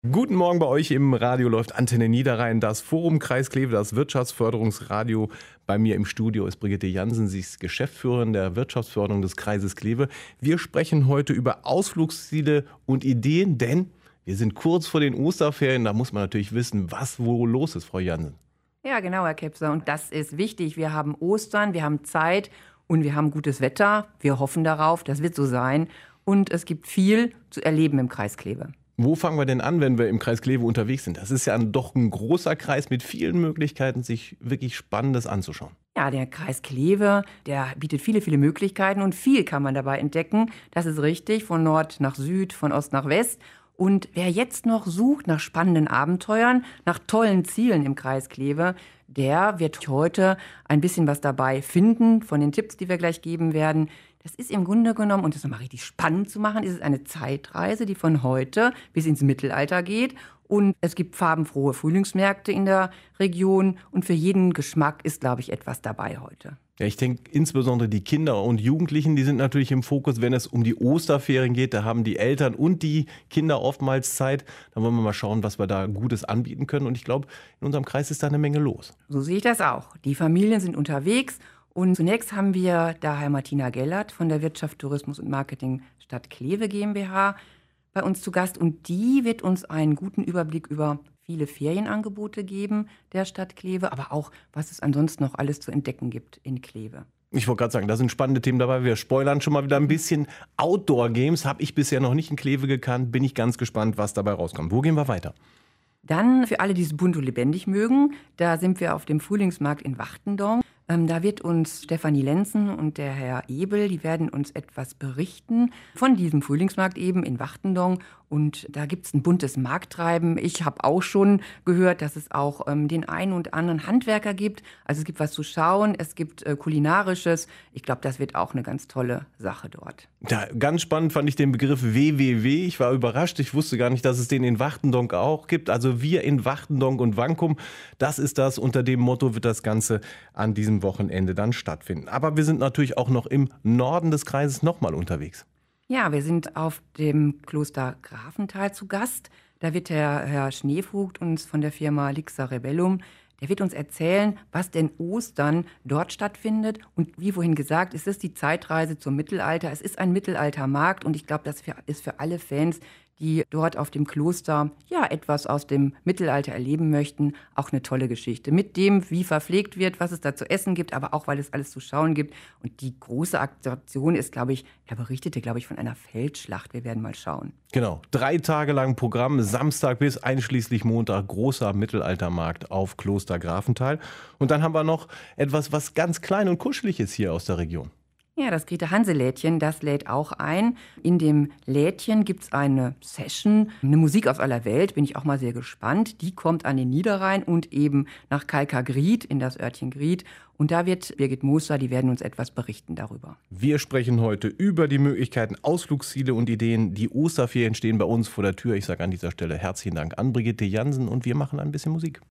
Guten Morgen bei euch im Radio läuft Antenne Niederrhein, das Forum Kreis Kleve, das Wirtschaftsförderungsradio. Bei mir im Studio ist Brigitte Jansen, sie ist Geschäftsführerin der Wirtschaftsförderung des Kreises Kleve. Wir sprechen heute über Ausflugsziele und Ideen, denn wir sind kurz vor den Osterferien. Da muss man natürlich wissen, was wo los ist, Frau Jansen. Ja, genau, Herr Kepser. Und das ist wichtig. Wir haben Ostern, wir haben Zeit und wir haben gutes Wetter. Wir hoffen darauf, das wird so sein. Und es gibt viel zu erleben im Kreis Kleve. Wo fangen wir denn an, wenn wir im Kreis Kleve unterwegs sind? Das ist ja doch ein großer Kreis mit vielen Möglichkeiten, sich wirklich Spannendes anzuschauen. Ja, der Kreis Kleve, der bietet viele Möglichkeiten und viel kann man dabei entdecken. Das ist richtig, von Nord nach Süd, von Ost nach West. Und wer jetzt noch sucht nach spannenden Abenteuern, nach tollen Zielen im Kreis Kleve, der wird heute ein bisschen was dabei finden von den Tipps, die wir gleich geben werden. Das ist im Grunde genommen, und das nochmal richtig spannend zu machen, ist es eine Zeitreise, die von heute bis ins Mittelalter geht. Und es gibt farbenfrohe Frühlingsmärkte in der Region. Und für jeden Geschmack ist, glaube ich, etwas dabei heute. Ja, ich denke, insbesondere die Kinder und Jugendlichen, die sind natürlich im Fokus, wenn es um die Osterferien geht. Da haben die Eltern und die Kinder oftmals Zeit. Da wollen wir mal schauen, was wir da Gutes anbieten können. Und ich glaube, in unserem Kreis ist da eine Menge los. So sehe ich das auch. Die Familien sind unterwegs. Und zunächst haben wir daher Martina Gellert von der Wirtschaft, Tourismus und Marketing Stadt Kleve GmbH bei uns zu Gast. Und die wird uns einen guten Überblick über viele Ferienangebote geben der Stadt Kleve, aber auch, was es ansonsten noch alles zu entdecken gibt in Kleve. Ich wollte gerade sagen, da sind spannende Themen dabei. Wir spoilern schon mal wieder ein bisschen. Outdoor-Games habe ich bisher noch nicht in Kleve gekannt. Bin ich ganz gespannt, was dabei rauskommt. Wo gehen wir weiter? Dann für alle, die es bunt und lebendig mögen, da sind wir auf dem Frühlingsmarkt in Wachtendorf. Da wird uns Stefanie Lenzen und der Herr Ebel, die werden uns etwas berichten von diesem Frühlingsmarkt eben in Wachtendorf. Und da gibt es ein buntes Markttreiben. Ich habe auch schon gehört, dass es auch den einen und anderen Handwerker gibt. Also es gibt was zu schauen, es gibt Kulinarisches. Ich glaube, das wird auch eine ganz tolle Sache dort. Ja, ganz spannend fand ich den Begriff WWW. Ich war überrascht. Ich wusste gar nicht, dass es den in Wachtendonk auch gibt. Also wir in Wachtendonk und Wankum, das ist das. Unter dem Motto wird das Ganze an diesem Wochenende dann stattfinden. Aber wir sind natürlich auch noch im Norden des Kreises nochmal unterwegs. Ja, wir sind auf dem Kloster Grafenthal zu Gast. Da wird der Herr Schneevogt uns von der Firma Lixa Rebellum, der wird uns erzählen, was denn Ostern dort stattfindet. Und wie vorhin gesagt, es ist die Zeitreise zum Mittelalter. Es ist ein Mittelaltermarkt und ich glaube, das ist für alle Fans, die dort auf dem Kloster ja etwas aus dem Mittelalter erleben möchten, auch eine tolle Geschichte. Mit dem, wie verpflegt wird, was es da zu essen gibt, aber auch, weil es alles zu schauen gibt. Und die große Attraktion ist, glaube ich, er berichtete, glaube ich, von einer Feldschlacht. Wir werden mal schauen. Genau, 3 Tage lang Programm, Samstag bis einschließlich Montag, großer Mittelaltermarkt auf Kloster Grafenthal. Und dann haben wir noch etwas, was ganz klein und kuschelig ist hier aus der Region. Ja, das Grete-Hanse-Lädchen, das lädt auch ein. In dem Lädchen gibt es eine Session, eine Musik aus aller Welt, bin ich auch mal sehr gespannt. Die kommt an den Niederrhein und eben nach Kalkagried, in das Örtchen Gried. Und da wird Birgit Moser, die werden uns etwas berichten darüber. Wir sprechen heute über die Möglichkeiten, Ausflugsziele und Ideen. Die Osterferien stehen bei uns vor der Tür. Ich sage an dieser Stelle herzlichen Dank an Brigitte Jansen und wir machen ein bisschen Musik.